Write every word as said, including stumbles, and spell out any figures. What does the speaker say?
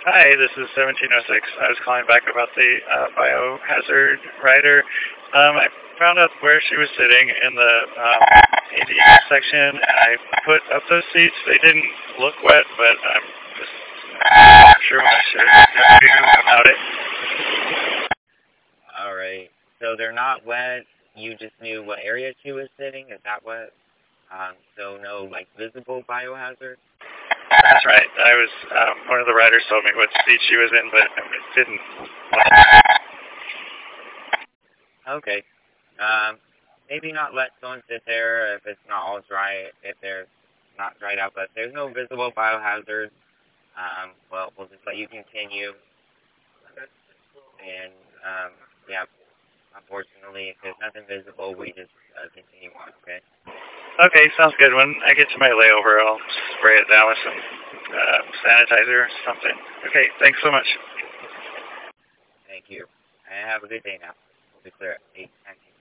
Hi, this is seventeen oh six. I was calling back about the uh, biohazard rider. Um, I found out where she was sitting in the um, A D A section, and I put up those seats. They didn't look wet, but I'm just not sure what I should do about it. Alright, so they're not wet. You just knew what area she was sitting. Is that what? Um, so no, like, visible biohazard? That's right. I was, um, one of the riders told me what seat she was in, but it didn't. Okay. Um, maybe not let someone sit there if it's not all dry, if they're not dried out, but if there's no visible biohazard, um, well, we'll just let you continue. And, um, yeah, unfortunately, if there's nothing visible, we just uh, continue on, okay? Okay, sounds good. When I get to my layover, I'll spray it down with some uh, sanitizer or something. Okay, thanks so much. Thank you. And have a good day now. We'll be clear at eight nineteen.